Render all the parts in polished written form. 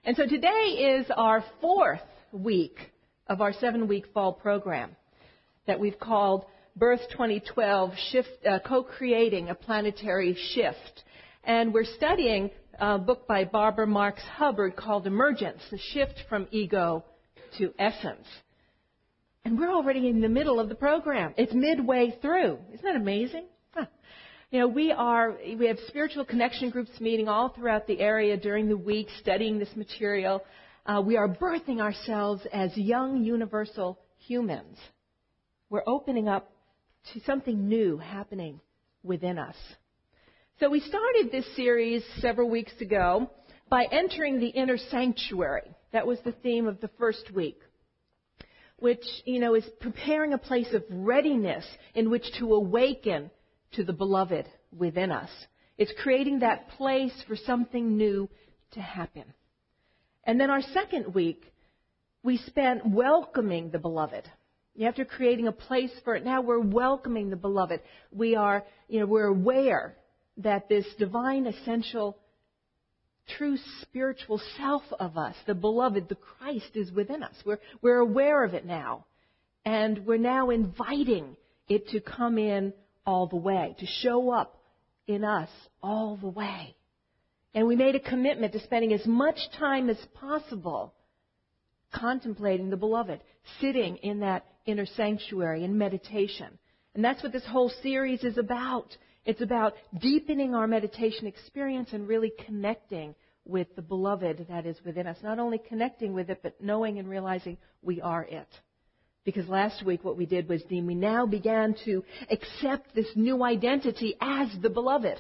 And so today is our 4th week of our 7-week fall program that we've called Birth 2012, Co-Creating a Planetary Shift. And we're studying a book by Barbara Marx Hubbard called Emergence, the Shift from Ego to Essence. And we're already in the middle of the program. It's midway through. Isn't that amazing? Huh. You know, we have spiritual connection groups meeting all throughout the area during the week, studying this material. We are birthing ourselves as young universal humans. We're opening up to something new happening within us. So we started this series several weeks ago by entering the inner sanctuary. That was the theme of the first week, which, is preparing a place of readiness in which to awaken to the beloved within us. It's creating that place for something new to happen. And then our second week, we spent welcoming the beloved. After creating a place for it, now we're welcoming the beloved. We're aware that this divine, essential, true spiritual self of us, the beloved, the Christ, is within us. We're aware of it now. And we're now inviting it to come in all the way, to show up in us all the way. And we made a commitment to spending as much time as possible contemplating the beloved, sitting in that inner sanctuary in meditation. And that's what this whole series is about. It's about deepening our meditation experience and really connecting with the beloved that is within us. Not only connecting with it, but knowing and realizing we are it. Because last week what we did was we now began to accept this new identity as the beloved.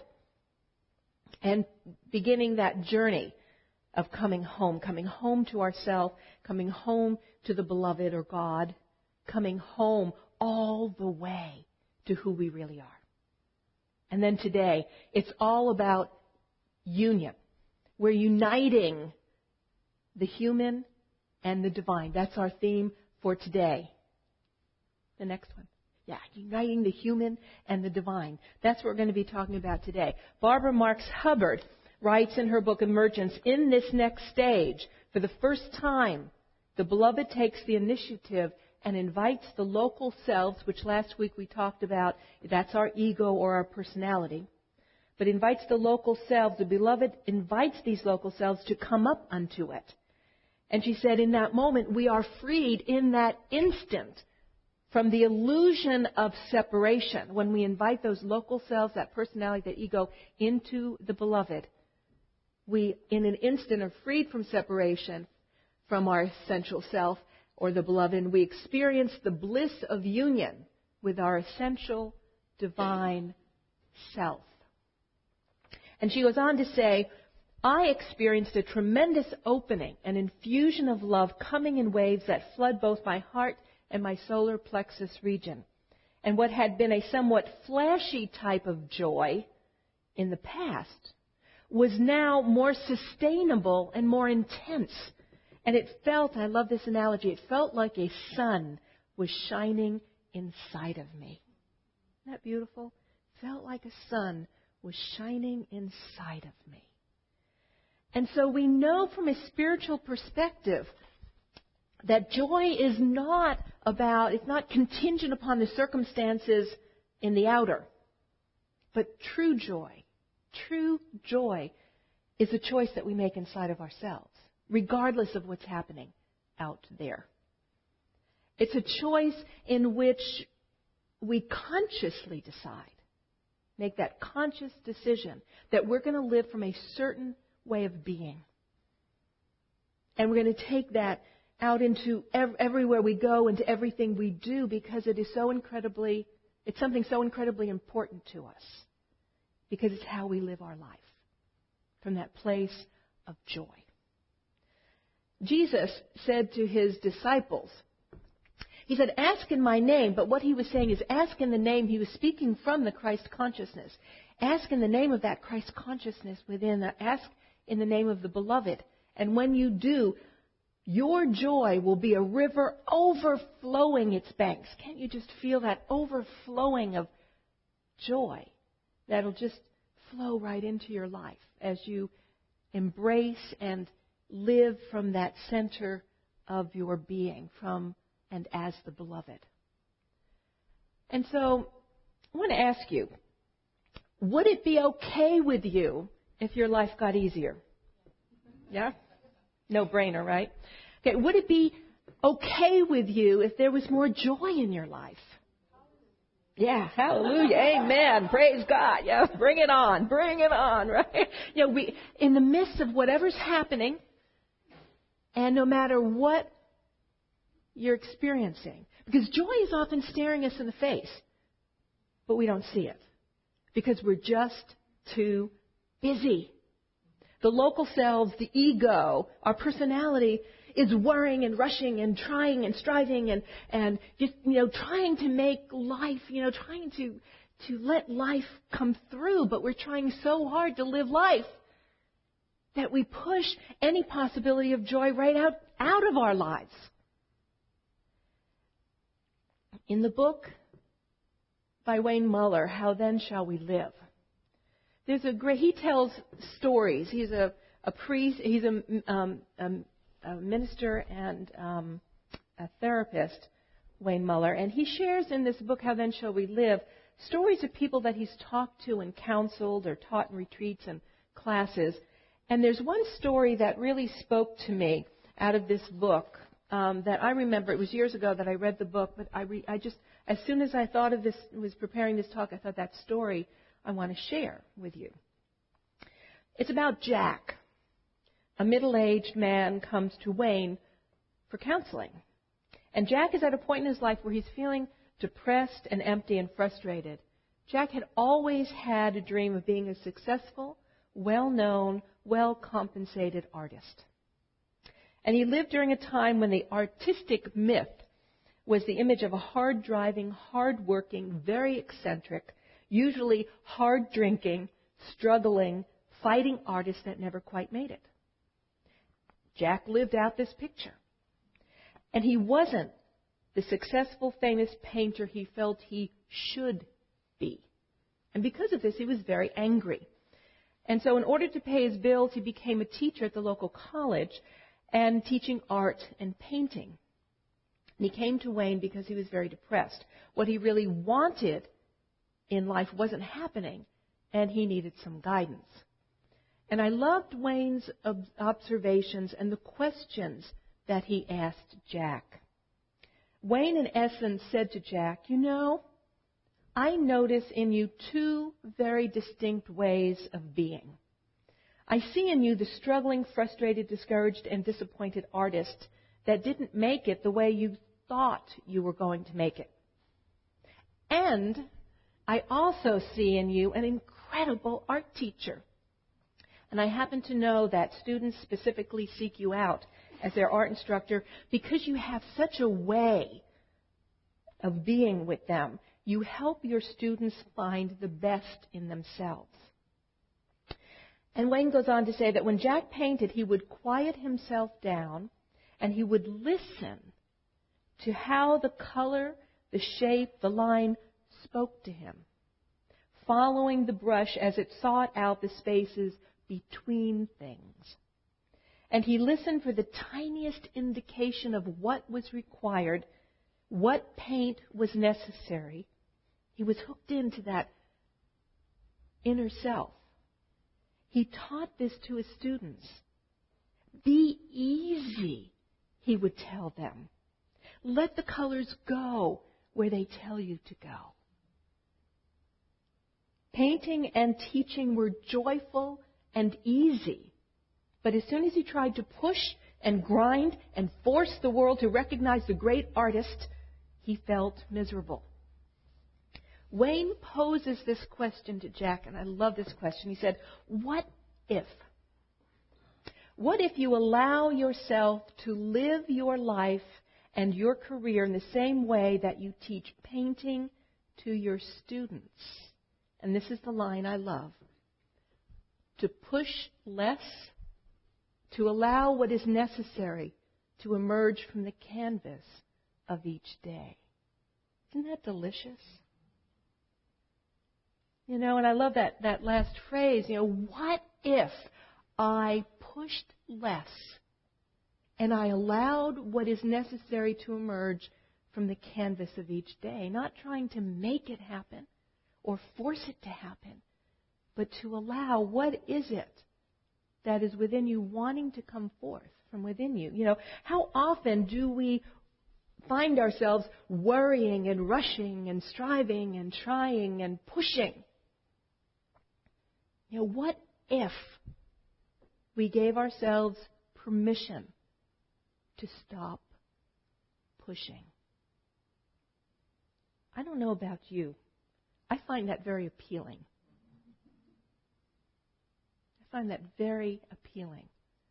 And beginning that journey of coming home to ourselves, coming home to the beloved or God, coming home all the way to who we really are. And then today, it's all about union. We're uniting the human and the divine. That's our theme for today. The next one. Yeah, uniting the human and the divine. That's what we're going to be talking about today. Barbara Marx Hubbard writes in her book Emergence, in this next stage, for the first time, the beloved takes the initiative and invites the local selves, which last week we talked about, that's our ego or our personality, but invites the local selves, the beloved invites these local selves to come up unto it. And she said, in that moment, we are freed in that instant from the illusion of separation. When we invite those local selves, that personality, that ego, into the beloved, we, in an instant, are freed from separation from our essential self or the beloved, and we experience the bliss of union with our essential divine self. And she goes on to say, I experienced a tremendous opening, an infusion of love coming in waves that flood both my heart and my solar plexus region. And what had been a somewhat flashy type of joy in the past was now more sustainable and more intense. And it felt, I love this analogy, it felt like a sun was shining inside of me. Isn't that beautiful? Felt like a sun was shining inside of me. And so we know from a spiritual perspective that joy is not it's not contingent upon the circumstances in the outer. But true joy is a choice that we make inside of ourselves, regardless of what's happening out there. It's a choice in which we consciously decide, make that conscious decision that we're going to live from a certain way of being. And we're going to take that out into everywhere we go, into everything we do, because it's something so incredibly important to us. Because it's how we live our life, from that place of joy. Jesus said to his disciples, he said, ask in my name, but what he was saying is ask in the name, he was speaking from the Christ consciousness. Ask in the name of that Christ consciousness within, ask in the name of the beloved. And when you do, your joy will be a river overflowing its banks. Can't you just feel that overflowing of joy? That'll just flow right into your life as you embrace and live from that center of your being, from and as the beloved. And so I want to ask you, would it be okay with you if your life got easier? Yeah? No brainer, right? Okay, would it be okay with you if there was more joy in your life? Yeah, hallelujah, amen, praise God. Yeah, bring it on, right? You know, in the midst of whatever's happening, and no matter what you're experiencing, because joy is often staring us in the face, but we don't see it because we're just too busy. The local selves, the ego, our personality is worrying and rushing and trying and striving and just, trying to make life, trying to let life come through. But we're trying so hard to live life that we push any possibility of joy right out of our lives. In the book by Wayne Muller, How Then Shall We Live? He tells stories. He's a priest. He's a minister and a therapist, Wayne Muller, and he shares in this book, How Then Shall We Live, stories of people that he's talked to and counseled or taught in retreats and classes. And there's one story that really spoke to me out of this book that I remember. It was years ago that I read the book, but I just, as soon as I thought of this, was preparing this talk, I thought that story I want to share with you. It's about Jack. A middle-aged man comes to Wayne for counseling. And Jack is at a point in his life where he's feeling depressed and empty and frustrated. Jack had always had a dream of being a successful, well-known, well-compensated artist. And he lived during a time when the artistic myth was the image of a hard-driving, hard-working, very eccentric, usually hard-drinking, struggling, fighting artist that never quite made it. Jack lived out this picture. And he wasn't the successful, famous painter he felt he should be. And because of this, he was very angry. And so in order to pay his bills, he became a teacher at the local college and teaching art and painting. And he came to Wayne because he was very depressed. What he really wanted in life wasn't happening, and he needed some guidance. And I loved Wayne's observations and the questions that he asked Jack. Wayne, in essence, said to Jack, I notice in you two very distinct ways of being. I see in you the struggling, frustrated, discouraged, and disappointed artist that didn't make it the way you thought you were going to make it. And I also see in you an incredible art teacher. And I happen to know that students specifically seek you out as their art instructor because you have such a way of being with them. You help your students find the best in themselves. And Wayne goes on to say that when Jack painted, he would quiet himself down and he would listen to how the color, the shape, the line spoke to him, following the brush as it sought out the spaces between things. And he listened for the tiniest indication of what was required, what paint was necessary. He was hooked into that inner self. He taught this to his students. Be easy, he would tell them. Let the colors go where they tell you to go. Painting and teaching were joyful and easy. But as soon as he tried to push and grind and force the world to recognize the great artist, he felt miserable. Wayne poses this question to Jack, and I love this question. He said, what if? What if you allow yourself to live your life and your career in the same way that you teach painting to your students? And this is the line I love. To push less, to allow what is necessary to emerge from the canvas of each day. Isn't that delicious? And I love that last phrase, what if I pushed less And I allowed what is necessary to emerge from the canvas of each day, not trying to make it happen or force it to happen, but to allow what is it that is within you wanting to come forth from within you. You know, how often do we find ourselves worrying and rushing and striving and trying and pushing? You know, what if we gave ourselves permission to stop pushing? I don't know about you. I find that very appealing. I find that very appealing.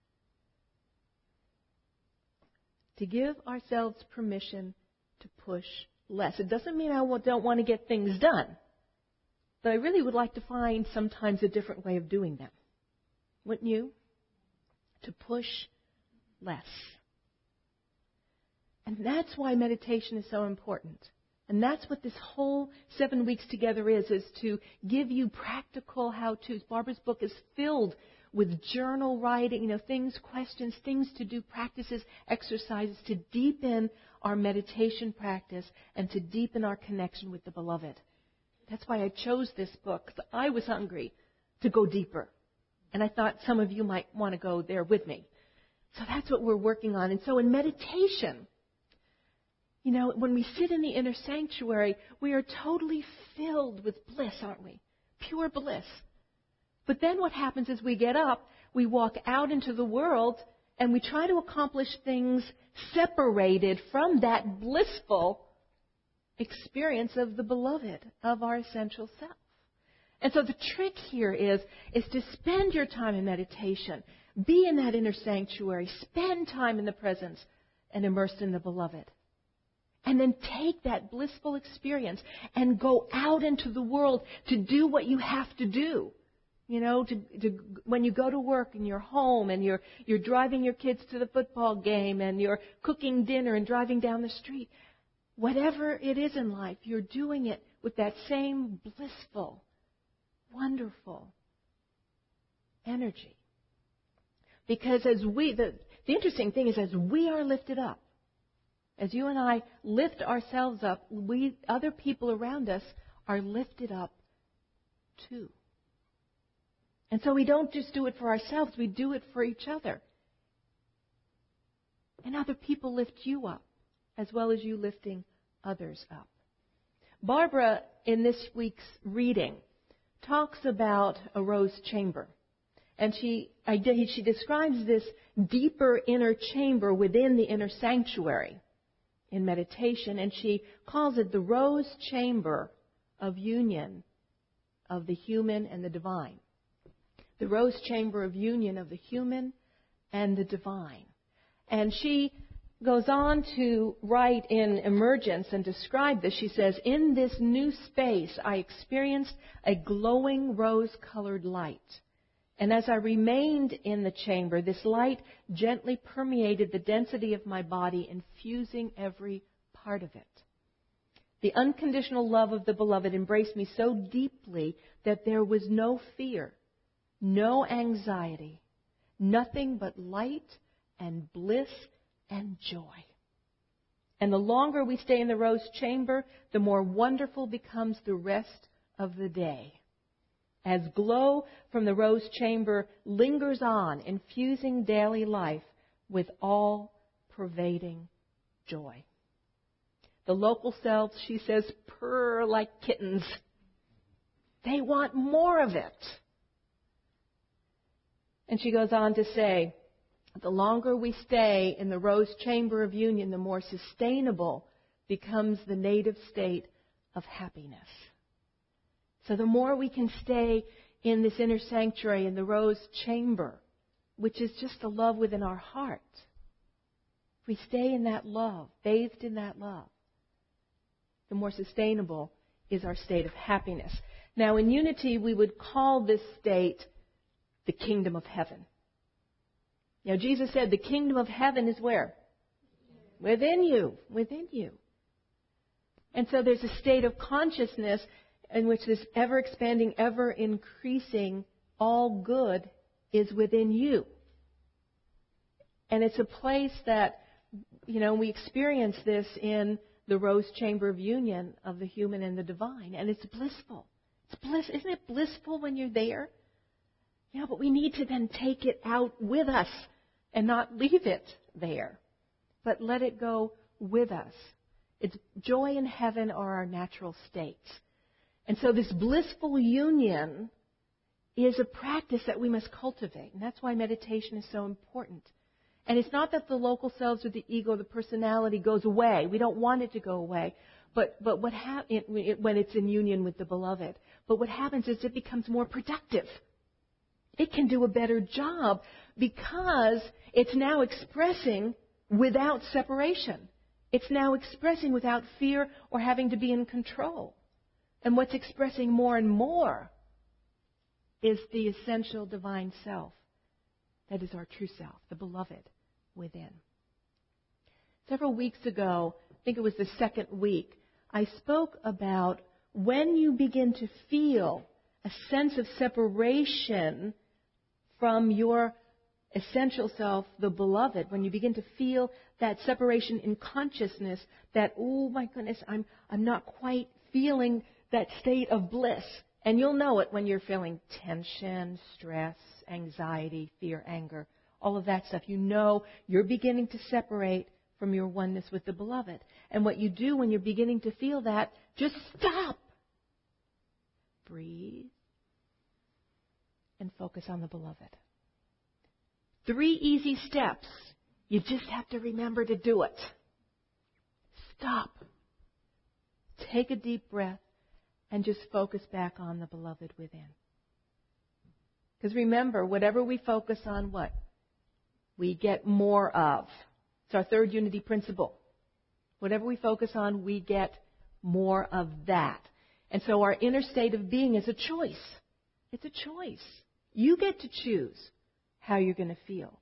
To give ourselves permission to push less. It doesn't mean I don't want to get things done. But I really would like to find sometimes a different way of doing them. Wouldn't you? To push less. And that's why meditation is so important. And that's what this whole 7 weeks together is to give you practical how-tos. Barbara's book is filled with journal writing, things, questions, things to do, practices, exercises to deepen our meditation practice and to deepen our connection with the Beloved. That's why I chose this book, because I was hungry to go deeper. And I thought some of you might want to go there with me. So that's what we're working on. And so in meditation, when we sit in the inner sanctuary, we are totally filled with bliss, aren't we? Pure bliss. But then what happens is we get up, we walk out into the world, and we try to accomplish things separated from that blissful experience of the Beloved, of our essential self. And so the trick here is to spend your time in meditation, be in that inner sanctuary, spend time in the presence and immersed in the Beloved. And then take that blissful experience and go out into the world to do what you have to do. When you go to work in your home and you're driving your kids to the football game and you're cooking dinner and driving down the street. Whatever it is in life, you're doing it with that same blissful, wonderful energy. Because the interesting thing is as we are lifted up, as you and I lift ourselves up, other people around us are lifted up too. And so we don't just do it for ourselves, we do it for each other. And other people lift you up, as well as you lifting others up. Barbara, in this week's reading, talks about a rose chamber. And she describes this deeper inner chamber within the inner sanctuary in meditation, and she calls it the rose chamber of union of the human and the divine. The rose chamber of union of the human and the divine. And she goes on to write in Emergence and describe this. She says, in this new space, I experienced a glowing rose-colored light. And as I remained in the chamber, this light gently permeated the density of my body, infusing every part of it. The unconditional love of the Beloved embraced me so deeply that there was no fear, no anxiety, nothing but light and bliss and joy. And the longer we stay in the rose chamber, the more wonderful becomes the rest of the day. As glow from the rose chamber lingers on, infusing daily life with all-pervading joy. The local selves, she says, purr like kittens. They want more of it. And she goes on to say, the longer we stay in the rose chamber of union, the more sustainable becomes the native state of happiness. So the more we can stay in this inner sanctuary, in the rose chamber, which is just the love within our heart, if we stay in that love, bathed in that love, the more sustainable is our state of happiness. Now, in unity, we would call this state the kingdom of heaven. Now, Jesus said the kingdom of heaven is where? Within you. Within you. And so there's a state of consciousness in which this ever-expanding, ever-increasing all good is within you. And it's a place that, we experience this in the rose chamber of union of the human and the divine. And it's blissful. Isn't it blissful when you're there? Yeah, but we need to then take it out with us and not leave it there, but let it go with us. It's joy and heaven are our natural states. And so this blissful union is a practice that we must cultivate. And that's why meditation is so important. And it's not that the local selves or the ego, the personality goes away. We don't want it to go away. But what when it's in union with the beloved. But what happens is it becomes more productive. It can do a better job because it's now expressing without separation. It's now expressing without fear or having to be in control. And what's expressing more and more is the essential divine self. That is our true self, the beloved within. Several weeks ago, I think it was the second week, I spoke about when you begin to feel a sense of separation from your essential self, the beloved, when you begin to feel that separation in consciousness, that, oh my goodness, I'm not quite feeling that state of bliss. And you'll know it when you're feeling tension, stress, anxiety, fear, anger, all of that stuff. You know you're beginning to separate from your oneness with the beloved. And what you do when you're beginning to feel that, just stop. Breathe. And focus on the beloved. 3 easy steps. You just have to remember to do it. Stop. Take a deep breath and just focus back on the beloved within. Because remember, whatever we focus on, what? We get more of. It's our third unity principle. Whatever we focus on, we get more of that. And so our inner state of being is a choice. It's a choice. You get to choose how you're going to feel.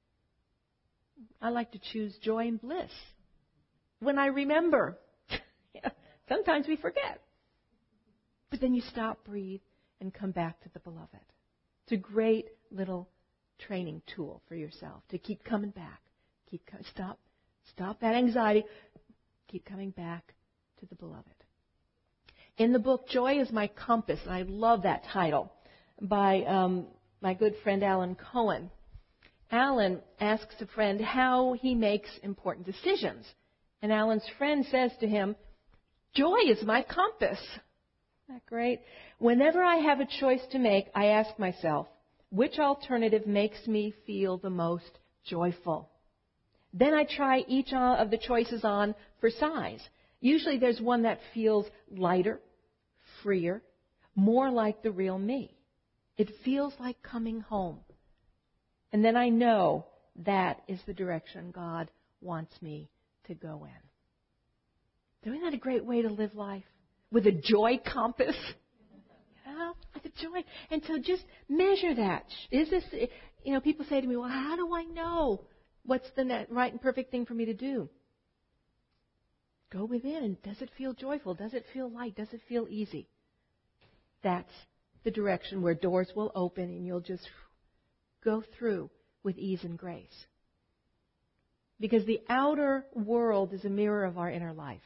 I like to choose joy and bliss. When I remember, sometimes we forget. But then you stop, breathe, and come back to the beloved. It's a great little training tool for yourself to keep coming back. Stop that anxiety. Keep coming back to the beloved. In the book, Joy is My Compass, and I love that title, by my good friend Alan Cohen. Alan asks a friend how he makes important decisions. And Alan's friend says to him, joy is my compass. Isn't that great? Whenever I have a choice to make, I ask myself, which alternative makes me feel the most joyful? Then I try each of the choices on for size. Usually there's one that feels lighter, freer, more like the real me. It feels like coming home. And then I know that is the direction God wants me to go in. Isn't that a great way to live life? With a joy compass? With a joy. And so just measure that. Is this, people say to me, well, how do I know what's the right and perfect thing for me to do? Go within. And does it feel joyful? Does it feel light? Does it feel easy? That's the direction where doors will open and you'll just go through with ease and grace. Because the outer world is a mirror of our inner life.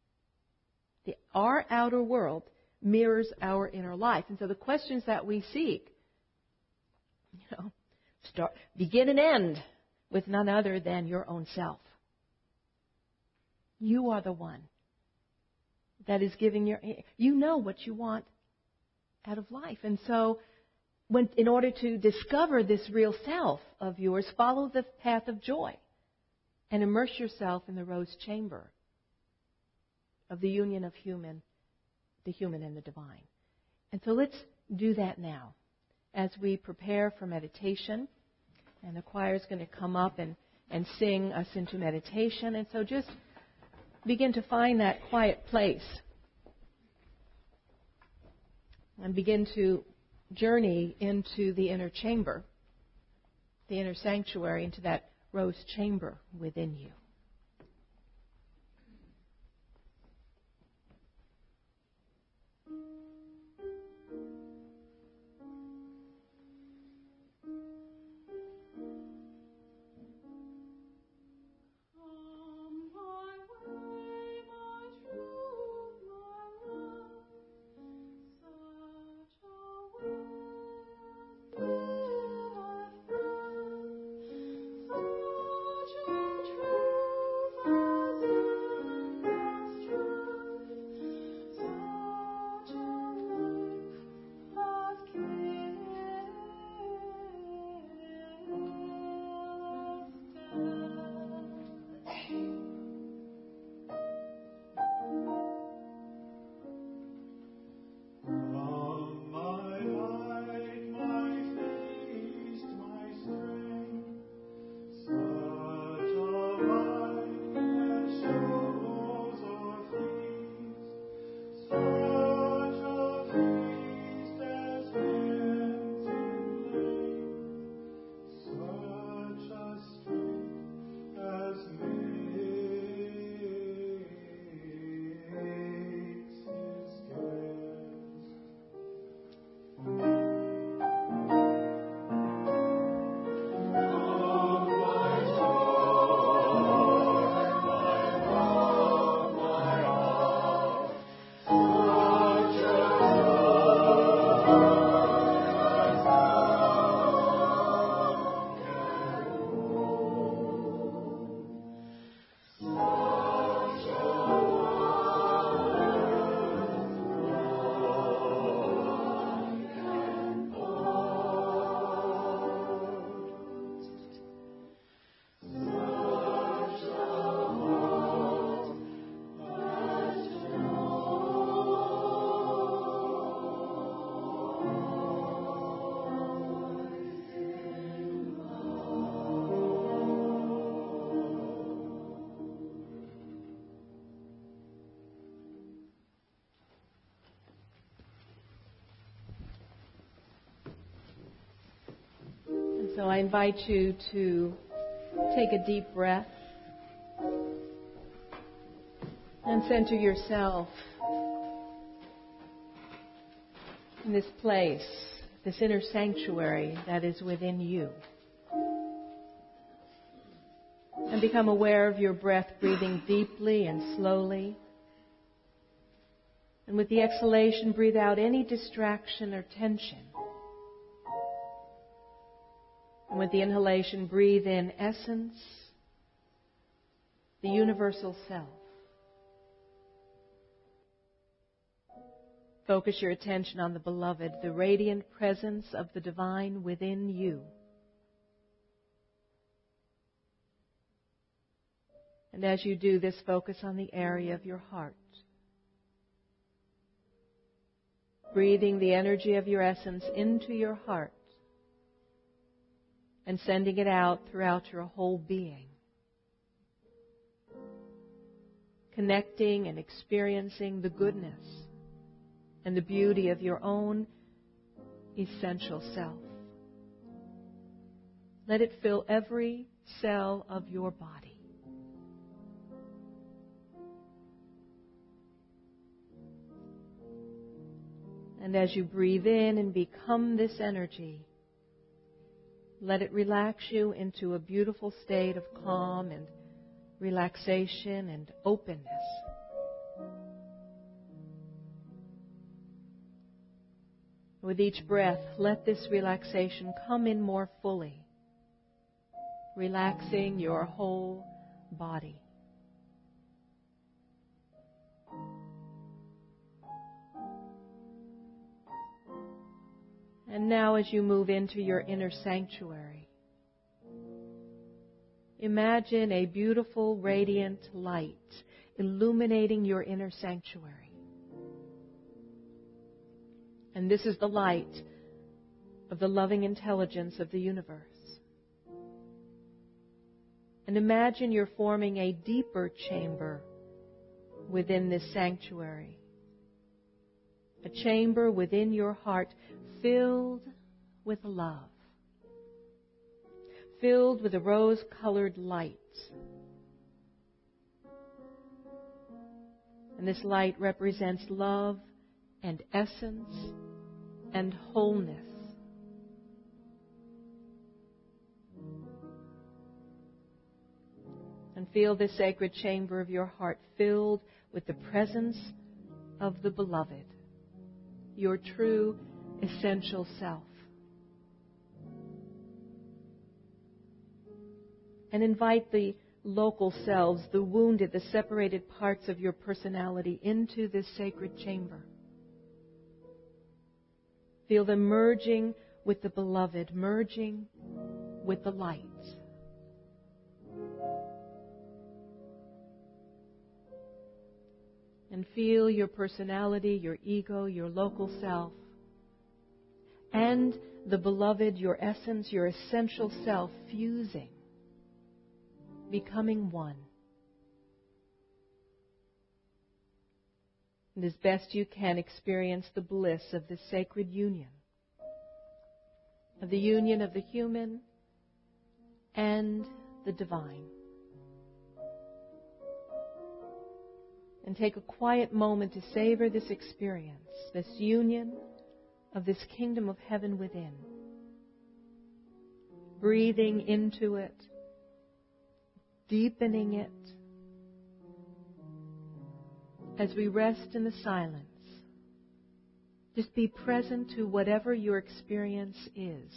Our outer world mirrors our inner life. And so the questions that we seek, begin and end with none other than your own self. You are the one that is giving you know what you want out of life. And so in order to discover this real self of yours, follow the path of joy and immerse yourself in the rose chamber of the union of the human and the divine. And so let's do that now as we prepare for meditation. And the choir is going to come up and sing us into meditation. And so just begin to find that quiet place and begin to journey into the inner chamber, the inner sanctuary, into that rose chamber within you. So I invite you to take a deep breath and center yourself in this place, this inner sanctuary that is within you. And become aware of your breath, breathing deeply and slowly. And with the exhalation, breathe out any distraction or tension. And with the inhalation, breathe in essence, the universal self. Focus your attention on the beloved, the radiant presence of the divine within you. And as you do this, focus on the area of your heart. Breathing the energy of your essence into your heart and sending it out throughout your whole being. Connecting and experiencing the goodness and the beauty of your own essential self. Let it fill every cell of your body. And as you breathe in and become this energy, let it relax you into a beautiful state of calm and relaxation and openness. With each breath, let this relaxation come in more fully, relaxing your whole body. And now as you move into your inner sanctuary, imagine a beautiful, radiant light illuminating your inner sanctuary. And this is the light of the loving intelligence of the universe. And imagine you're forming a deeper chamber within this sanctuary. A chamber within your heart filled with love. Filled with a rose-colored light. And this light represents love and essence and wholeness. And feel this sacred chamber of your heart filled with the presence of the beloved, your true essential self. And invite the local selves, the wounded, the separated parts of your personality into this sacred chamber. Feel them merging with the beloved, merging with the light. And feel your personality, your ego, your local self, and the beloved, your essence, your essential self, fusing, becoming one. And as best you can, experience the bliss of this sacred union, of the union of the human and the divine. And take a quiet moment to savor this experience, this union of this kingdom of heaven within. Breathing into it, deepening it. As we rest in the silence, just be present to whatever your experience is.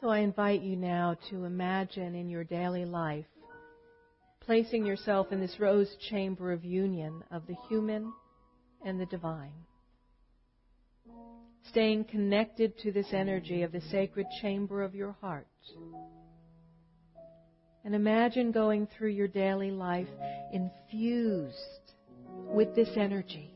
So I invite you now to imagine in your daily life placing yourself in this rose chamber of union of the human and the divine. Staying connected to this energy of the sacred chamber of your heart. And imagine going through your daily life infused with this energy.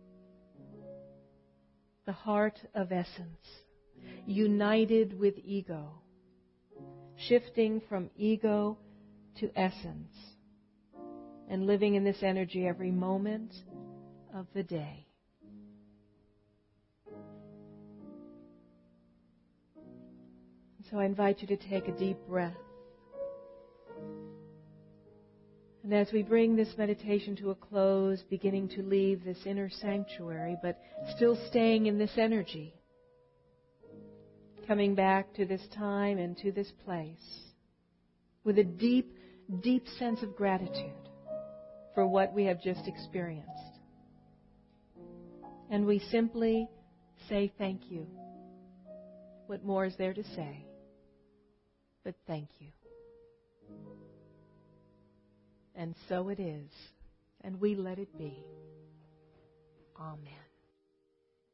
The heart of essence, united with ego, shifting from ego to essence, and living in this energy every moment of the day. So I invite you to take a deep breath. And as we bring this meditation to a close, beginning to leave this inner sanctuary, but still staying in this energy, coming back to this time and to this place with a deep, deep sense of gratitude for what we have just experienced. And we simply say thank you. What more is there to say but thank you? And so it is, and we let it be. Amen.